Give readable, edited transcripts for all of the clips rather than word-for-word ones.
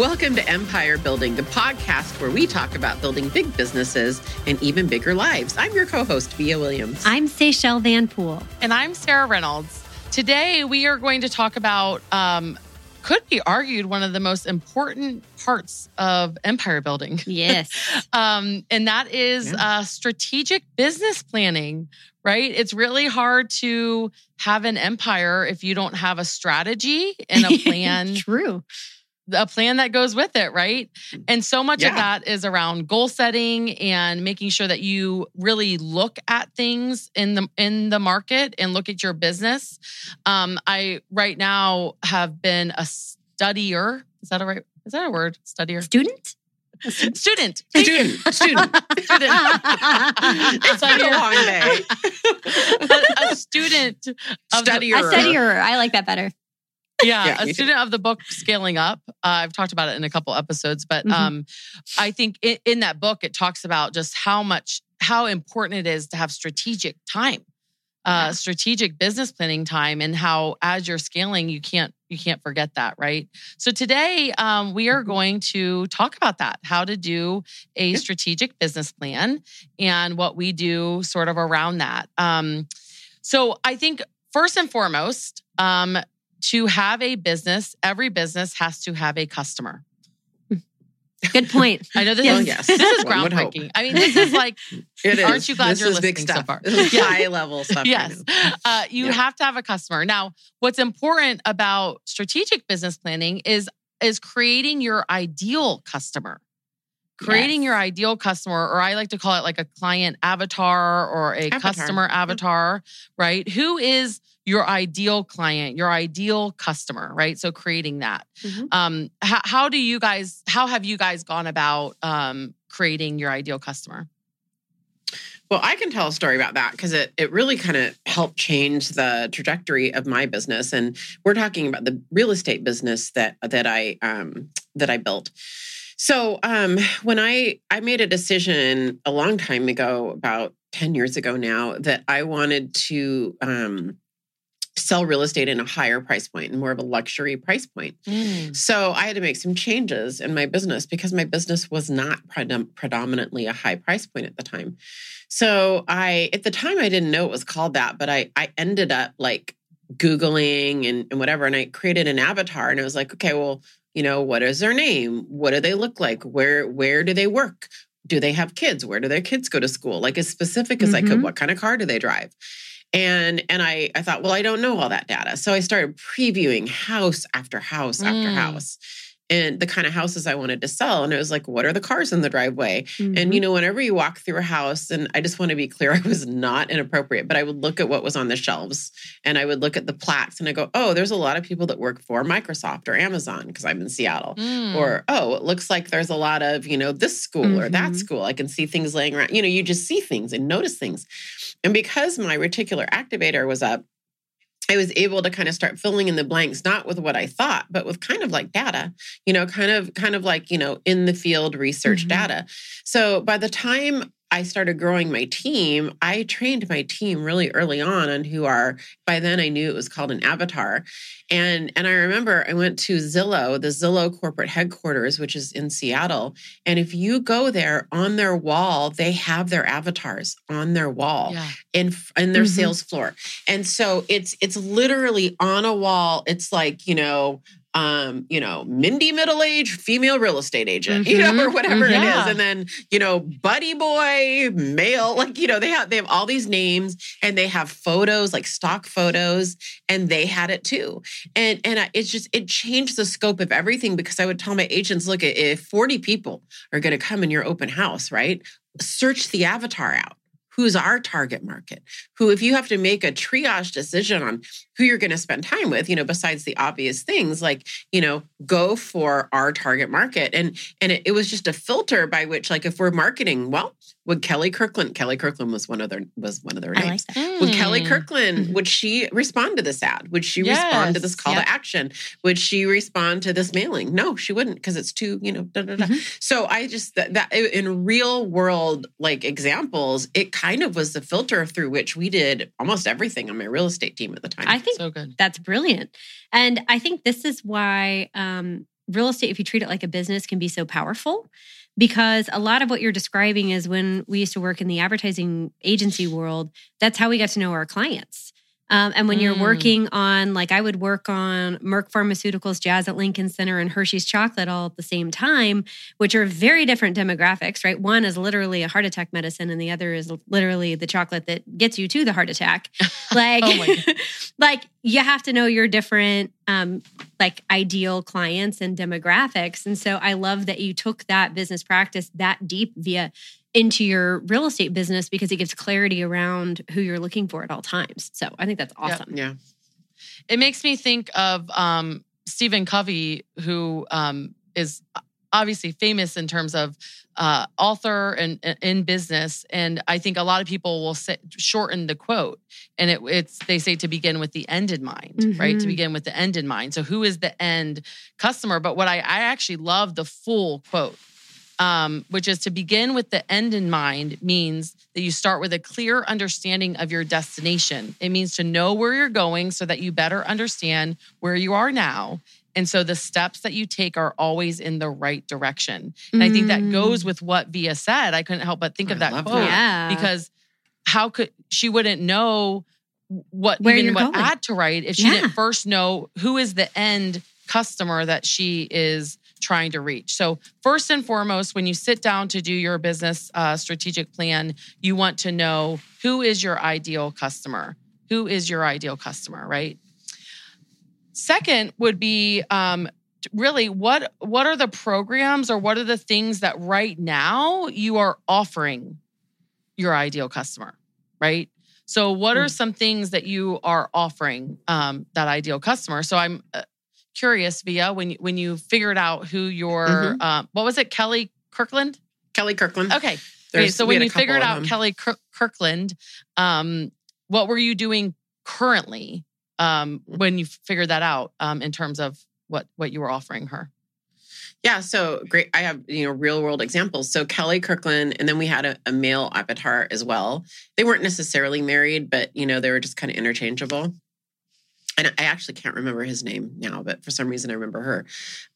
Welcome to Empire Building, the podcast where we talk about building big businesses and even bigger lives. I'm your co-host, Via Williams. I'm Seychelle Van Pool. And I'm Sarah Reynolds. Today, we are going to talk about, could be argued, one of the most important parts of empire building. Yes. And that is strategic business planning, right? It's really hard to have an empire if you don't have a strategy and a plan. True. A plan that goes with it, right? And so much of that is around goal setting and making sure that you really look at things in the market and look at your business. I right now have been a studier. Is that a word? Studier? Student. Student. It's been a long day. A student. Studier. A studier. I like that better. Yeah, a student of the book Scaling Up. I've talked about it in a couple episodes, but I think in that book, it talks about just how important it is to have strategic time, strategic business planning time, and how as you're scaling, you can't forget that, right? So today we are going to talk about that, how to do a strategic business plan and what we do sort of around that. So I think first and foremost, to have a business, every business has to have a customer. Good point. I know this is groundbreaking. I mean, this is like, aren't you glad you're listening so far? This is high level stuff. Yes. You have to have a customer. Now, what's important about strategic business planning is creating your ideal customer. Creating your ideal customer, or I like to call it like a client avatar or a customer avatar, right? Who is your ideal client, your ideal customer, right? So creating that. How have you guys gone about creating your ideal customer? Well, I can tell a story about that because it really kind of helped change the trajectory of my business. And we're talking about the real estate business that I built. So when I made a decision a long time ago, about 10 years ago now, that I wanted to sell real estate in a higher price point and more of a luxury price point. So I had to make some changes in my business because my business was not predominantly a high price point at the time. So at the time, I didn't know it was called that, but I ended up like Googling and whatever, and I created an avatar, and I was like, okay, well, what is their name? What do they look like? Where do they work? Do they have kids? Where do their kids go to school? Like as specific as I could. What kind of car do they drive? And I thought, well, I don't know all that data. So I started previewing house after house after house and the kind of houses I wanted to sell. And it was like, what are the cars in the driveway? And, whenever you walk through a house, and I just want to be clear, I was not inappropriate, but I would look at what was on the shelves and I would look at the plaques and I go, oh, there's a lot of people that work for Microsoft or Amazon because I'm in Seattle. Or, oh, it looks like there's a lot of, this school or that school. I can see things laying around. You just see things and notice things. And because my reticular activator was up, I was able to kind of start filling in the blanks, not with what I thought, but with kind of like data, kind of like, in the field research data. So by the time I started growing my team, I trained my team really early on who are, by then I knew it was called an avatar. And I remember I went to Zillow, the Zillow corporate headquarters, which is in Seattle. And if you go there on their wall, they have their avatars on their wall in their sales floor. And so it's literally on a wall. It's like, Mindy middle-aged female real estate agent, or whatever it is. And then, buddy boy, male, like, they have all these names and they have photos, like stock photos, and they had it too. And it changed the scope of everything because I would tell my agents, look, if 40 people are going to come in your open house, right? Search the avatar out. Who's our target market? Who, if you have to make a triage decision on who you're going to spend time with, besides the obvious things like, go for our target market. And it was just a filter by which, like, if we're marketing, well, would Kelly Kirkland was one of their names. Would Kelly Kirkland, would she respond to this ad? Would she respond to this call to action? Would she respond to this mailing? No, she wouldn't because it's too, So I just, that in real world, like examples, it kind of was the filter through which we did almost everything on my real estate team at the time. I think so good. That's brilliant. And I think this is why real estate, if you treat it like a business, can be so powerful, because a lot of what you're describing is when we used to work in the advertising agency world, that's how we got to know our clients. And when you're working on, like I would work on Merck Pharmaceuticals, Jazz at Lincoln Center, and Hershey's Chocolate all at the same time, which are very different demographics, right? One is literally a heart attack medicine, and the other is literally the chocolate that gets you to the heart attack. Like, like you have to know your different like ideal clients and demographics. And so I love that you took that business practice that deep into your real estate business, because it gives clarity around who you're looking for at all times. So I think that's awesome. Yeah. It makes me think of Stephen Covey, who is obviously famous in terms of author and in business. And I think a lot of people will shorten the quote. And they say to begin with the end in mind, right? To begin with the end in mind. So who is the end customer? But what I actually love the full quote. Which is to begin with the end in mind means that you start with a clear understanding of your destination. It means to know where you're going so that you better understand where you are now. And so the steps that you take are always in the right direction. And I think that goes with what Via said. I couldn't help but think of that quote because she wouldn't know what ad to write if she didn't first know who is the end customer that she is trying to reach. So first and foremost, when you sit down to do your business strategic plan, you want to know who is your ideal customer. Who is your ideal customer, right? Second would be really what are the programs or what are the things that right now you are offering your ideal customer, right? So what are some things that you are offering that ideal customer? So I'm curious, Via, when you figured out who your what was it, Kelly Kirkland? Kelly Kirkland. Okay. So when you figured out Kelly Kirkland, what were you doing currently when you figured that out in terms of what you were offering her? Yeah, so great. I have real world examples. So Kelly Kirkland, and then we had a male avatar as well. They weren't necessarily married, but they were just kind of interchangeable. And I actually can't remember his name now, but for some reason I remember her.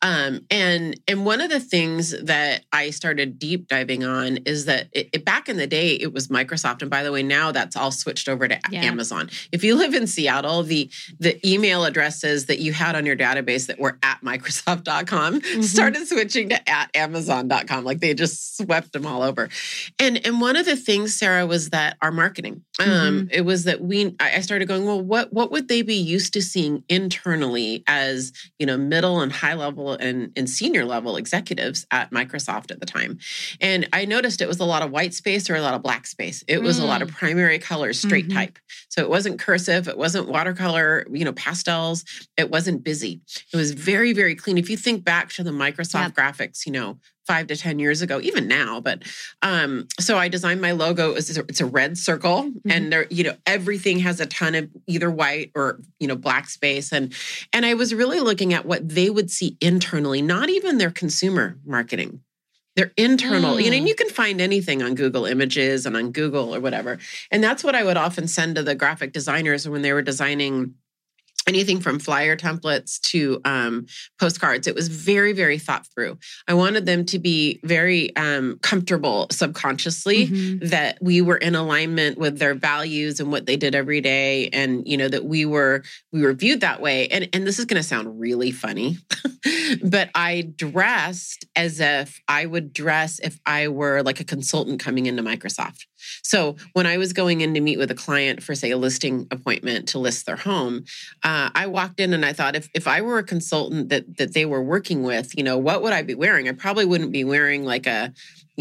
And one of the things that I started deep diving on is that back in the day, it was Microsoft. And by the way, now that's all switched over to Amazon. If you live in Seattle, the email addresses that you had on your database that were at Microsoft.com started switching to at Amazon.com. Like they just swept them all over. And one of the things, Sarah, was that our marketing, it was that I started going, well, what would they be used to seeing internally as, middle and high level and senior level executives at Microsoft at the time. And I noticed it was a lot of white space or a lot of black space. It was a lot of primary colors, straight type. So it wasn't cursive. It wasn't watercolor, pastels. It wasn't busy. It was very, very clean. If you think back to the Microsoft graphics, 5 to 10 years ago, even now. But so I designed my logo. It's a red circle, and there, everything has a ton of either white or black space. And I was really looking at what they would see internally, not even their consumer marketing. Their internal, and you can find anything on Google Images and on Google or whatever. And that's what I would often send to the graphic designers when they were designing anything from flyer templates to postcards. It was very, very thought through. I wanted them to be very comfortable subconsciously that we were in alignment with their values and what they did every day. And, that we were viewed that way. And this is going to sound really funny, but I dressed as if I would dress if I were like a consultant coming into Microsoft. So when I was going in to meet with a client for, say, a listing appointment to list their home, I walked in and I thought, if I were a consultant that they were working with, what would I be wearing? I probably wouldn't be wearing like a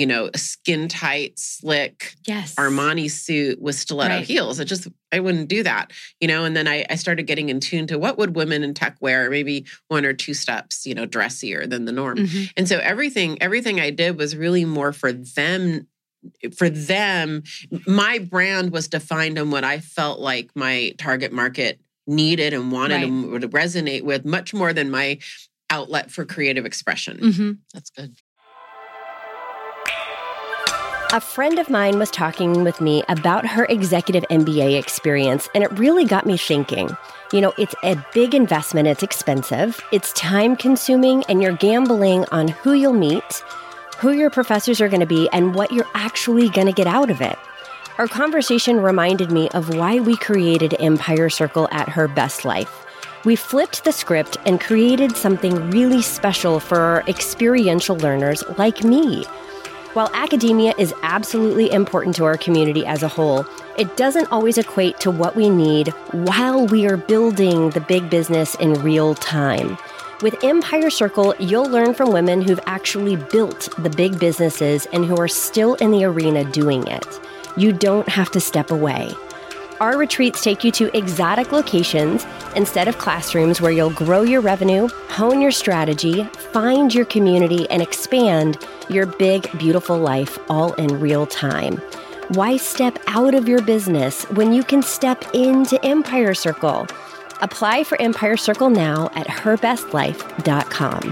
skin tight, slick Armani suit with stiletto heels. I wouldn't do that, and then I started getting in tune to what would women in tech wear, maybe 1 or 2 steps, dressier than the norm. And so everything I did was really more for them. For them, my brand was defined on what I felt like my target market needed and wanted and would resonate with much more than my outlet for creative expression. That's good. A friend of mine was talking with me about her executive MBA experience, and it really got me thinking. You know, it's a big investment, it's expensive, it's time-consuming, and you're gambling on who you'll meet, who your professors are going to be, and what you're actually going to get out of it. Our conversation reminded me of why we created Empire Circle at Her Best Life. We flipped the script and created something really special for our experiential learners like me. While academia is absolutely important to our community as a whole, it doesn't always equate to what we need while we are building the big business in real time. With Empire Circle, you'll learn from women who've actually built the big businesses and who are still in the arena doing it. You don't have to step away. Our retreats take you to exotic locations instead of classrooms where you'll grow your revenue, hone your strategy, find your community, and expand your big, beautiful life all in real time. Why step out of your business when you can step into Empire Circle? Apply for Empire Circle now at herbestlife.com.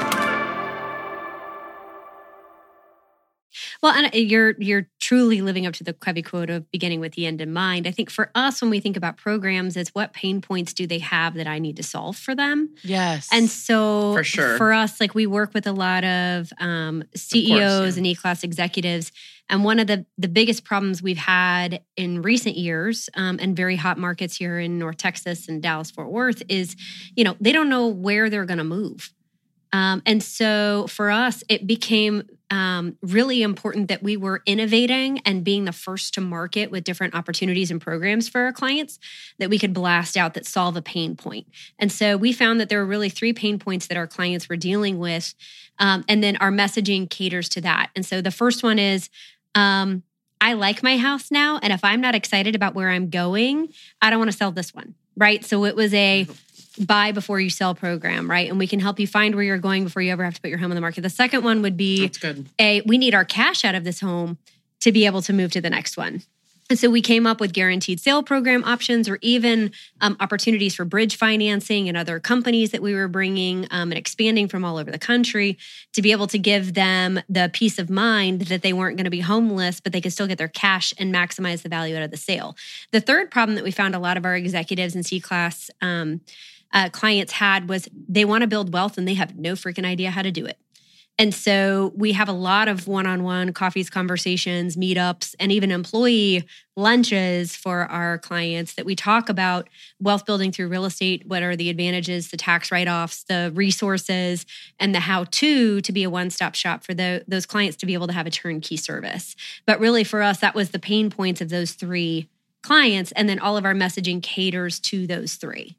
Well, and you're truly living up to the Covey quote of beginning with the end in mind. I think for us, when we think about programs, it's what pain points do they have that I need to solve for them? Yes. And so for sure. For us, like we work with a lot of CEOs and E-class executives. And one of the biggest problems we've had in recent years and very hot markets here in North Texas and Dallas-Fort Worth is, they don't know where they're going to move. And so for us, it became really important that we were innovating and being the first to market with different opportunities and programs for our clients that we could blast out that solve a pain point. And so we found that there were really 3 pain points that our clients were dealing with. And then our messaging caters to that. And so the first one is, I like my house now. And if I'm not excited about where I'm going, I don't want to sell this one, right? So it was a buy before you sell program, right? And we can help you find where you're going before you ever have to put your home on the market. The second one would be, we need our cash out of this home to be able to move to the next one. And so we came up with guaranteed sale program options or even opportunities for bridge financing and other companies that we were bringing and expanding from all over the country to be able to give them the peace of mind that they weren't going to be homeless, but they could still get their cash and maximize the value out of the sale. The third problem that we found a lot of our executives and C-class clients had was they want to build wealth and they have no freaking idea how to do it. And so we have a lot of one-on-one coffees, conversations, meetups, and even employee lunches for our clients that we talk about wealth building through real estate. What are the advantages, the tax write-offs, the resources, and the how-to be a one-stop shop for those clients to be able to have a turnkey service. But really for us, that was the pain points of those 3 clients. And then all of our messaging caters to those 3.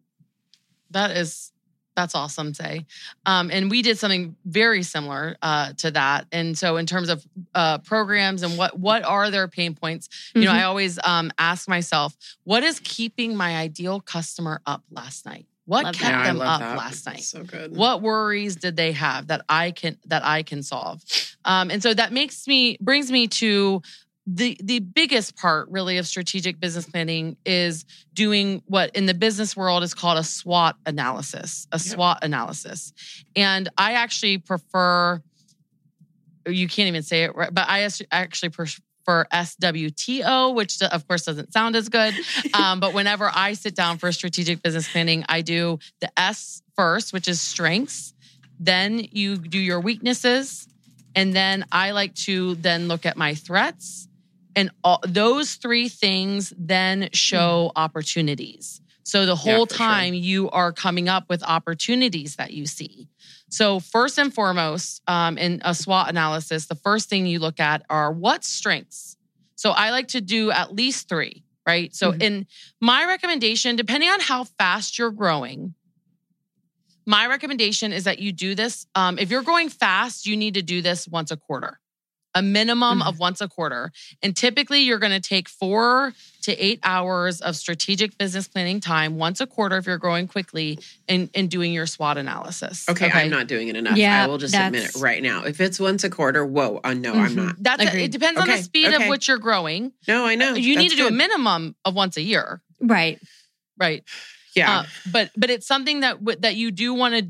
That's awesome, Tay. And we did something very similar to that. And so in terms of programs and what are their pain points, I always ask myself, what is keeping my ideal customer up last night? What kept them up last night? So good. What worries did they have that I can solve? And so that brings me to the biggest part really of strategic business planning is doing what in the business world is called a SWOT analysis, SWOT analysis. And I actually prefer, you can't even say it right, but I actually prefer SWTO, which of course doesn't sound as good. But whenever I sit down for strategic business planning, I do the S first, which is strengths. Then you do your weaknesses. And then I like to then look at my threats. And those 3 things then show opportunities. So the whole time you are coming up with opportunities that you see. So first and foremost, in a SWOT analysis, the first thing you look at are what strengths. So I like to do at least 3, right? So in my recommendation, depending on how fast you're growing, my recommendation is that you do this. If you're growing fast, you need to do this once a quarter. A minimum of once a quarter. And typically you're going to take 4 to 8 hours of strategic business planning time once a quarter if you're growing quickly in doing your SWOT analysis. Okay, I'm not doing it enough. I will just admit it right now. If it's once a quarter, no, I'm not. It depends on the speed of which you're growing. No, I know. You need to do a minimum of once a year. Right. Right. Yeah. But it's something that you do want to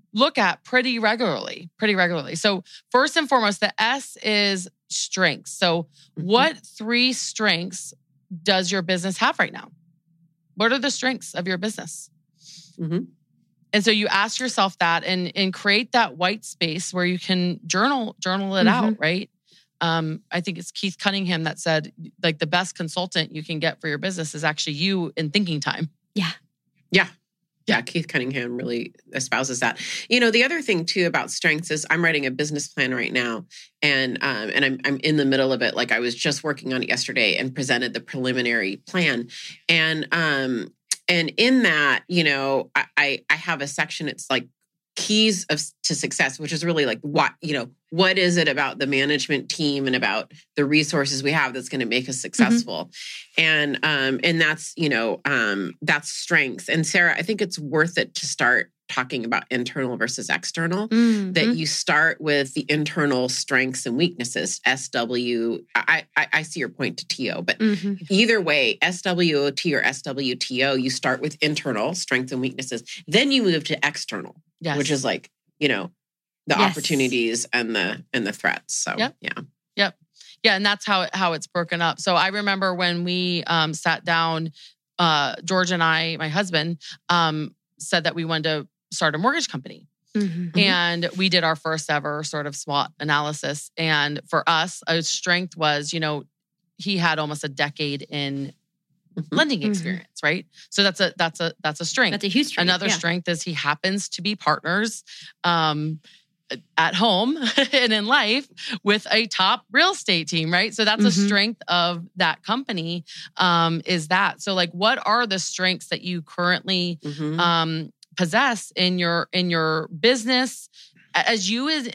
look at pretty regularly. So first and foremost, the S is strengths. So what 3 strengths does your business have right now? What are the strengths of your business? Mm-hmm. And so you ask yourself that and create that white space where you can journal it out, right? I think it's Keith Cunningham that said, like, the best consultant you can get for your business is actually you in thinking time. Yeah, Keith Cunningham really espouses that. The other thing too about strengths is I'm writing a business plan right now, and I'm in the middle of it. Like, I was just working on it yesterday and presented the preliminary plan, and in that, I have a section. It's like keys to success, which is really like what is it about the management team and about the resources we have that's going to make us successful, and that's that's strengths. And Sarah, I think it's worth it to start talking about internal versus external. That you start with the internal strengths and weaknesses. SW. I see your point to TO, but either way, SWOT or SWTO, you start with internal strengths and weaknesses. Then you move to external. Yes. Which is like, the opportunities and the threats. So, yeah. And that's how it's broken up. So I remember when we sat down, George and I, my husband, said that we wanted to start a mortgage company. And we did our first ever sort of SWOT analysis. And for us, a strength was, he had almost a decade in lending experience, right? So that's a strength. That's a huge strength. Another strength is he happens to be partners at home and in life with a top real estate team, right? So that's a strength of that company, is that. So like, what are the strengths that you currently possess in your business as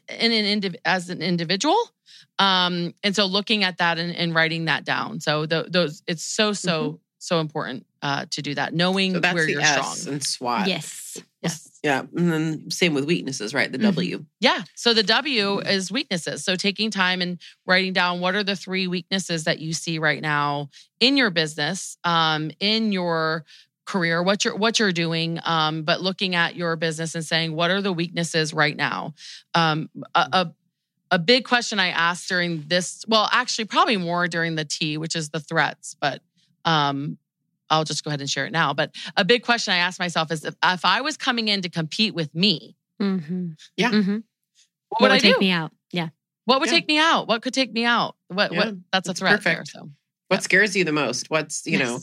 an individual? And so looking at that and writing that down. So those it's so important to do that, knowing where you're strong. And SWOT. Yes. Yeah. And then same with weaknesses, right? The W. Yeah. So the W is weaknesses. So taking time and writing down what are the 3 weaknesses that you see right now in your business, in your career, what you're doing, but looking at your business and saying, what are the weaknesses right now? A big question I asked during this, well, actually probably more during the T, which is the threats, but I'll just go ahead and share it now. But a big question I asked myself is if I was coming in to compete with me, what would I take me out? Yeah. What would take me out? What could take me out? What that's a threat there. So what scares you the most? What's,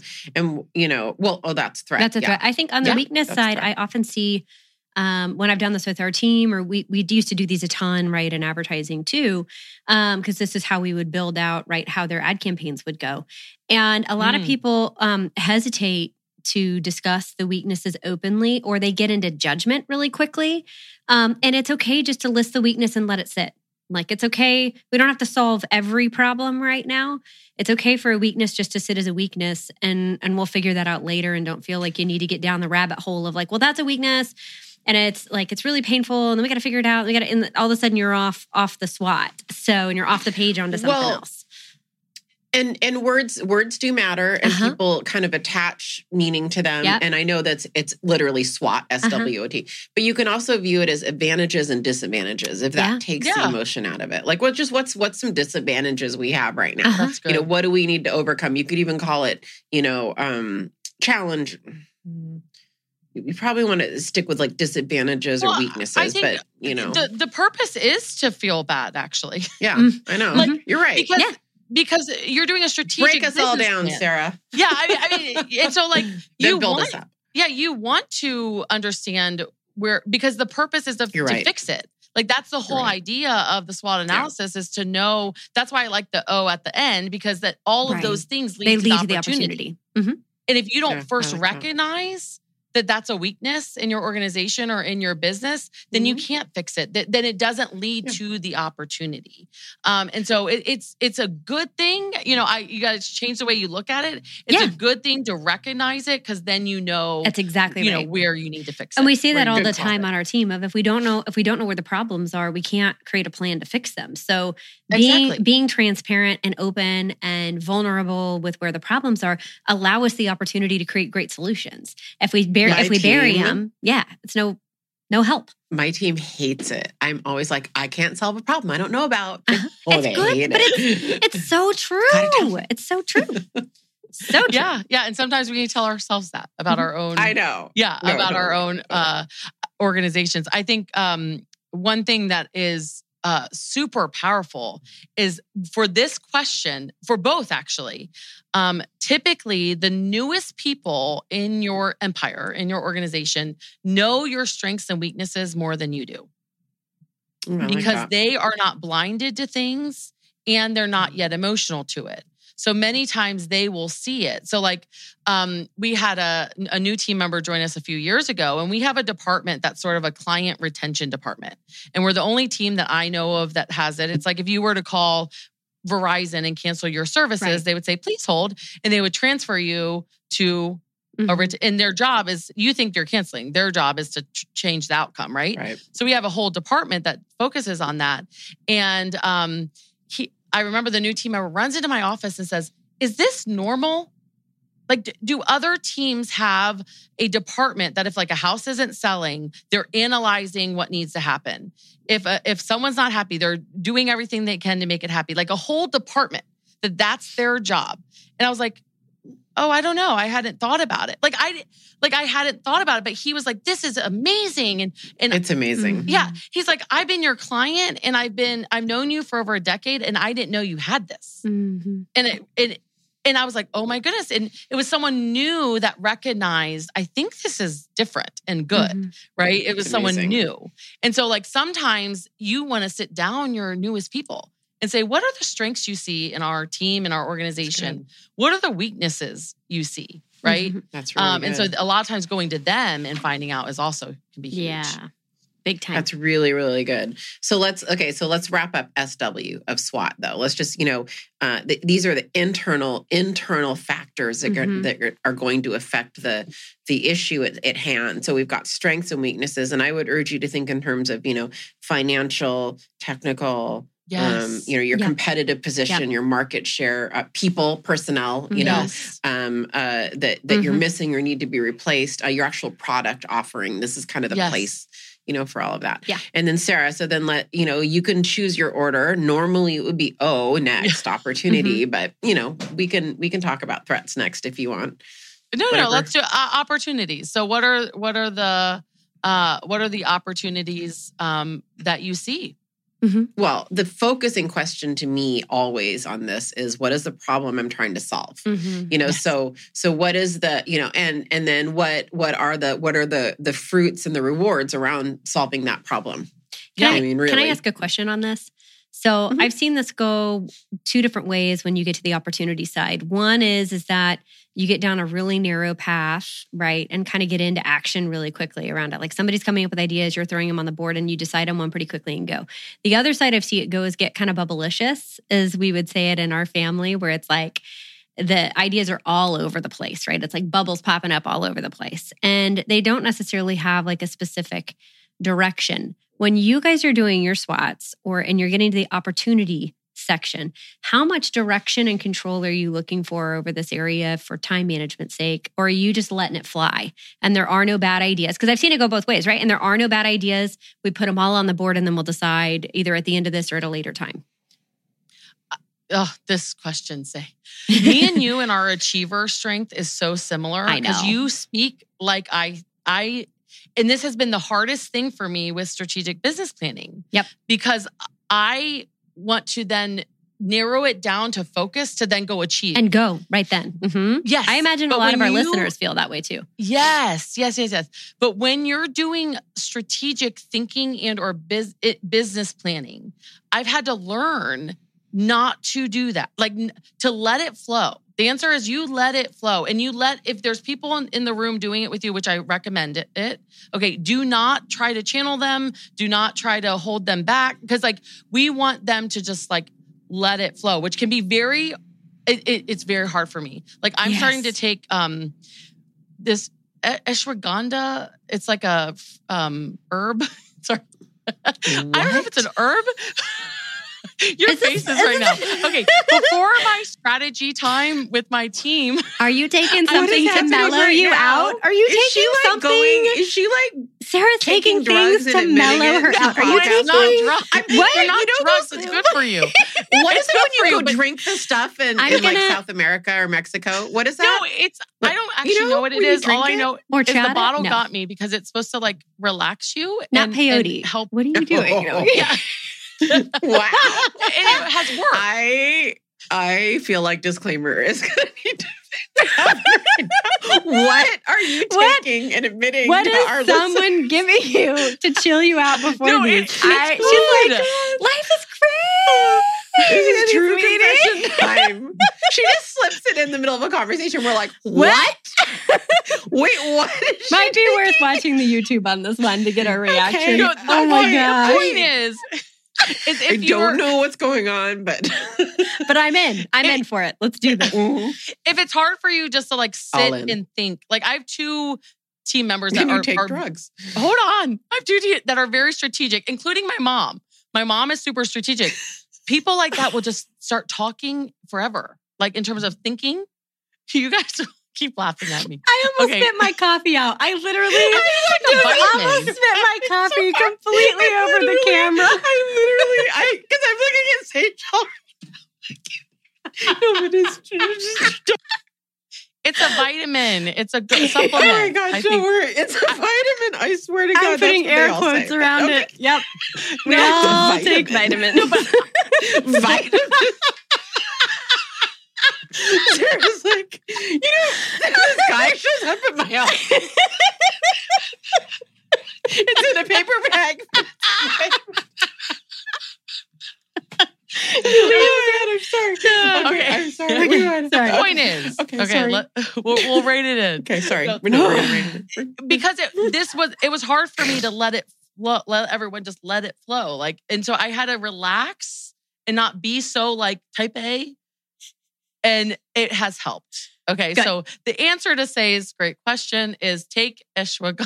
that's threat. That's a threat. I think on the weakness side, I often see when I've done this with our team, or we used to do these a ton, right, in advertising too, because this is how we would build out, right, how their ad campaigns would go. And a lot of people hesitate to discuss the weaknesses openly, or they get into judgment really quickly. And it's okay just to list the weakness and let it sit. Like, it's okay. We don't have to solve every problem right now. It's okay for a weakness just to sit as a weakness, and we'll figure that out later, and don't feel like you need to get down the rabbit hole of like, well, that's a weakness. And it's like, it's really painful, and then we got to figure it out. And all of a sudden you're off the SWOT. And you're off the page onto something else. And words do matter, and people kind of attach meaning to them. Yep. And I know it's literally SWOT, SWOT, but you can also view it as advantages and disadvantages if that takes the emotion out of it. Like, what's some disadvantages we have right now? That's good. What do we need to overcome? You could even call it, challenge. You probably want to stick with like disadvantages or weaknesses, but the purpose is to feel bad, actually. Yeah, I know. Like, you're right. Because you're doing a strategic break us all down, plan. Sarah. Yeah, I mean, and so like you build us up. Yeah, you want to understand because the purpose is to fix it. Like, that's the whole idea of the SWOT analysis is to know. That's why I like the O at the end, because that all of those things lead to the opportunity. And if you don't first recognize that that's a weakness in your organization or in your business, then you can't fix it. Then it doesn't lead to the opportunity. And so it's a good thing. You got to change the way you look at it. It's a good thing to recognize it, because then that's exactly right. Where you need to fix it. And we say that all the time on our team of if we don't know where the problems are, we can't create a plan to fix them. So being transparent and open and vulnerable with where the problems are allow us the opportunity to create great solutions. If we bury them, it's no no help. My team hates it. I'm always like, I can't solve a problem I don't know about. It's good, but it's so true. It's so true. So true. Yeah. And sometimes we need to tell ourselves that about our own. I know. Yeah, about our own organizations. I think one thing that is super powerful is for this question, for both actually, typically the newest people in your empire, in your organization, know your strengths and weaknesses more than you do. Because they are not blinded to things and they're not yet emotional to it. So many times they will see it. So like we had a new team member join us a few years ago, and we have a department that's sort of a client retention department. And we're the only team that I know of that has it. It's like if you were to call Verizon and cancel your services, they would say, please hold. And they would transfer you to and their job is, you think you're canceling. Their job is to change the outcome, right? So we have a whole department that focuses on that. And I remember the new team member runs into my office and says, is this normal? Like, do other teams have a department that if like a house isn't selling, they're analyzing what needs to happen? If someone's not happy, they're doing everything they can to make it happy. Like a whole department that's their job. And I was like, oh, I don't know. I hadn't thought about it. I hadn't thought about it, but he was like, this is amazing. And it's amazing. Yeah. He's like, I've been your client and I've known you for over a decade and I didn't know you had this. And and I was like, oh my goodness. And it was someone new that recognized, I think this is different and good, right? It was someone new. And so like sometimes you want to sit down your newest people and say, what are the strengths you see in our team, in our organization? What are the weaknesses you see, right? That's really good. And so a lot of times going to them and finding out is also can be huge. Yeah, big time. That's really, really good. So let's wrap up SW of SWOT though. Let's just, these are the internal factors that are going to affect the issue at hand. So we've got strengths and weaknesses. And I would urge you to think in terms of, financial, technical, your competitive position, your market share, people, personnel, that you're missing or need to be replaced, your actual product offering. This is kind of the place, for all of that. Yeah. And then Sarah, so then you can choose your order. Normally it would be next opportunity, but we can talk about threats next if you want. No, let's do opportunities. So what are the opportunities that you see? Well, the focusing question to me always on this is, what is the problem I'm trying to solve? So what is the, and then what are the fruits and the rewards around solving that problem? Can I ask a question on this? So I've seen this go two different ways when you get to the opportunity side. One is that you get down a really narrow path, right? And kind of get into action really quickly around it. Like somebody's coming up with ideas, you're throwing them on the board and you decide on one pretty quickly and go. The other side I've seen it go is get kind of bubblicious, as we would say it in our family, where it's like the ideas are all over the place, right? It's like bubbles popping up all over the place. And they don't necessarily have like a specific direction. When you guys are doing your SWOTs and you're getting to the opportunity section, how much direction and control are you looking for over this area for time management's sake? Or are you just letting it fly and there are no bad ideas? Because I've seen it go both ways, right? And there are no bad ideas. We put them all on the board and then we'll decide either at the end of this or at a later time. This question, me and you and our achiever strength is so similar. I know. Because you speak like I and this has been the hardest thing for me with strategic business planning. Yep. Because I want to then narrow it down to focus to then go achieve. And go right then. Yes. I imagine a lot of our listeners feel that way too. Yes. But when you're doing strategic thinking and or business planning, I've had to learn not to do that, like to let it flow. The answer is you let it flow and if there's people in the room doing it with you, which I recommend it. Okay. Do not try to channel them. Do not try to hold them back. Because we want them to just let it flow, which can be it's very hard for me. I'm starting to take, this ashwagandha. It's like a, herb. Sorry. I don't know if it's an herb. Your faces right now. Okay, before my strategy time with my team. Are you taking something to mellow you out? Are you taking something? Is she like Sarah's taking things to mellow her out? Are you It's not taking? drugs. What? They're not You know drugs. those- It's good for you. what is It's good it for when you you, go but- drink the stuff in I'm like gonna- South America or Mexico? What is No, that? I don't actually know what it when you is. All drink I it? know Or is the chata? bottle No. got me because it's supposed to like relax you. Not and peyote. help. What are you doing? Oh. Yeah. Wow. And it has worked. I feel like disclaimer is going to need to happen right now. What are you What? taking and admitting What to our is someone giving you to chill you out before No, these? it's She's like, good. life is great. This is true Sweetie. confession time. She just slips it in the middle of a conversation. We're like, what? Wait, what? is she Might be worth taking? watching the YouTube on this one to get our reaction. No, Oh my The god! point is if I you don't know what's going on, but But I'm in. I'm in for it. Let's do this. Mhm. if it's hard for you just to like All sit in. and think, like I have two team members that Can you are, take are drugs? hold on. I have two that are very strategic, including my mom. My mom is super strategic. People like that will just start talking forever, like in terms of thinking. You guys keep laughing at me. I almost Okay. spit my coffee out. I literally a vitamin. almost spit my coffee completely over the camera. Because I'm looking at Sage. No, but it's true. It's a vitamin. It's a good Oh supplement. my gosh, I don't think- worry. It's a vitamin. I swear to God. I'm putting that's what they air all quotes say. around Okay. it. Yep. We No, it's a all take vitamin. vitamins. Vitamin. Sarah's like, this guy shows up at my house. It's in a paper bag. Oh, I'm sorry. Okay. I'm sorry. Go ahead. Sorry. The point is, Okay, sorry. we'll rate it in. Okay, sorry. No. We're not ready. Because it was hard for me to let it flow, let everyone just let it flow. Like, and so I had to relax and not be so like type A. And it has helped. Okay. Good. So the answer to Say's great question is take ashwagandha.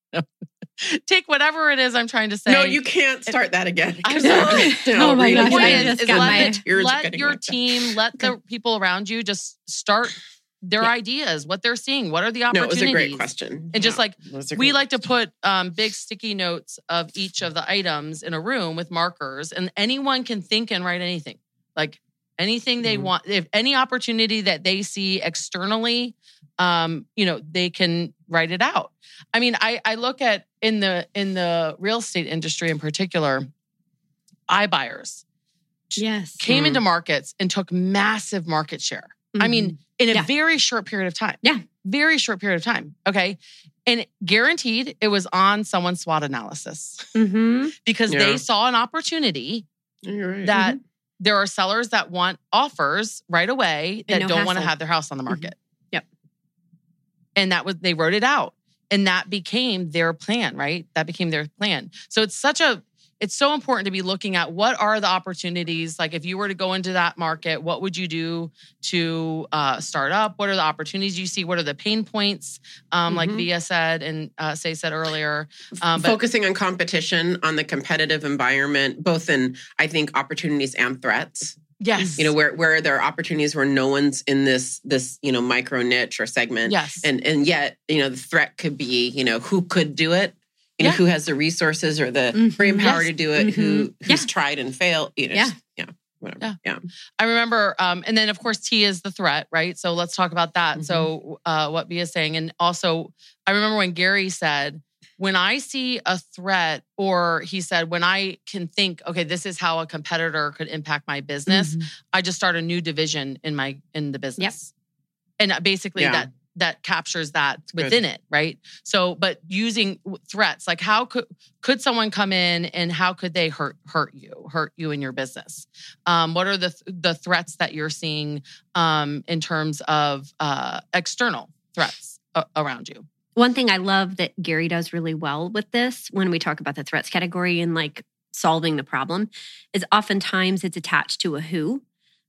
Take whatever it is I'm trying to say. No, you can't start that again. I'm sorry. Oh my gosh, Point I is, just is got my- let your team, let the people around you just start their ideas, what they're seeing, what are the No, it opportunities. was a great question. And just Yeah, like it was a we great like to put big sticky notes of each of the items in a room with markers, and anyone can think and write anything. Like anything they Mhm. want, if any opportunity that they see externally, they can write it out. I mean, I look at in the real estate industry in particular, iBuyers Yes. came into markets and took massive market share. I mean, in a Yeah. very short period of time. Yeah. Very short period of time. Okay. And guaranteed it was on someone's SWOT analysis Mm-hmm. because Yeah. they saw an opportunity You're right. that there are sellers that want offers right away that And no don't want to hassle. have their house on the market. Yep. And they wrote it out. And that became their plan, right? That became their plan. So it's so important to be looking at what are the opportunities. Like if you were to go into that market, what would you do to start up? What are the opportunities you see? What are the pain points? Like Mhm. Via said and Say said earlier. But Focusing on competition, on the competitive environment, both in, I think, opportunities and threats. yes. Where there are opportunities where no one's in this micro niche or segment. Yes. And yet, the threat could be, who could do it? Yeah. Who has the resources or the Mhm. brain power Yes. to do it? Who's Yeah. tried and failed? Yeah. Whatever. Yeah. I remember, and then of course T is the threat, right? So let's talk about that. Mhm. So what Via is saying, and also I remember when Gary said, when I see a threat, or he said, when I can think, okay, this is how a competitor could impact my business, Mhm. I just start a new division in the business. And basically Yeah. that captures that within it, right? So, but using threats, like how could someone come in and how could they hurt you in your business? What are the threats that you're seeing in terms of external threats around you? One thing I love that Gary does really well with this when we talk about the threats category and like solving the problem is oftentimes it's attached to a who.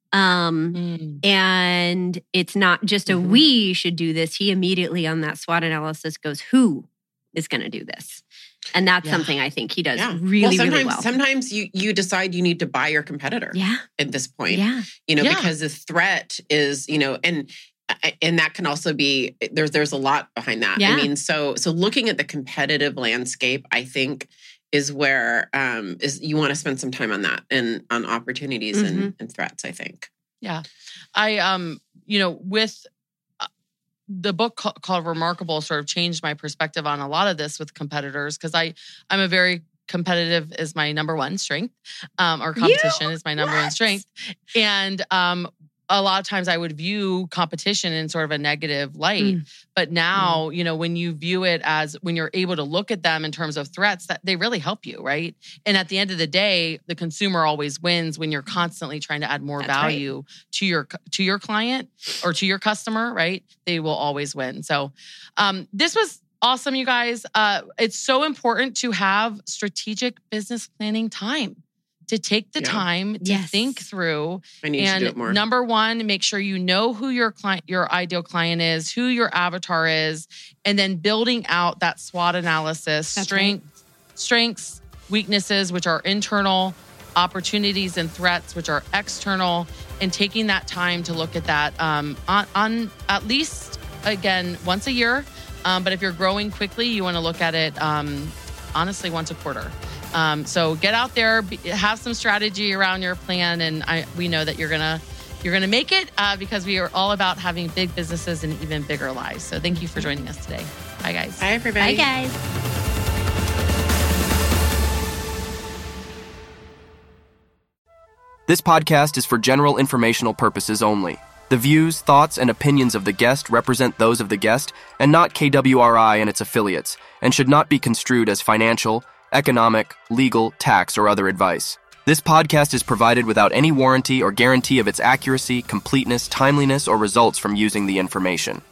And it's not just a Mhm. we should do this. He immediately on that SWOT analysis goes, who is going to do this? And that's something I think he does really well. Sometimes you decide you need to buy your competitor at this point. Yeah. Because the threat is, and that can also be, there's a lot behind that. Yeah. I mean, so looking at the competitive landscape, I think is where is you want to spend some time on that and on opportunities and threats, I think. Yeah. I, with the book called Remarkable sort of changed my perspective on a lot of this with competitors, because I'm a very competitive is my number one strength, or competition is my number one strength. And a lot of times I would view competition in sort of a negative light. But now, when you view it as when you're able to look at them in terms of threats, that they really help you, right? And at the end of the day, the consumer always wins when you're constantly trying to add more value to your client or to your customer, right? They will always win. So this was awesome, you guys. It's so important to have strategic business planning time. To take the time to think through. I need to do it more. Number one, make sure you know who your client, your ideal client is, who your avatar is, and then building out that SWOT analysis, strengths, weaknesses, which are internal, opportunities and threats, which are external, and taking that time to look at that on at least, again, once a year. But if you're growing quickly, you want to look at it honestly once a quarter. So get out there, have some strategy around your plan, and we know that you're gonna make it because we are all about having big businesses and even bigger lives. So thank you for joining us today. Bye, guys. Bye, everybody. Bye, guys. This podcast is for general informational purposes only. The views, thoughts, and opinions of the guest represent those of the guest and not KWRI and its affiliates, and should not be construed as financial, economic, legal, tax, or other advice. This podcast is provided without any warranty or guarantee of its accuracy, completeness, timeliness, or results from using the information.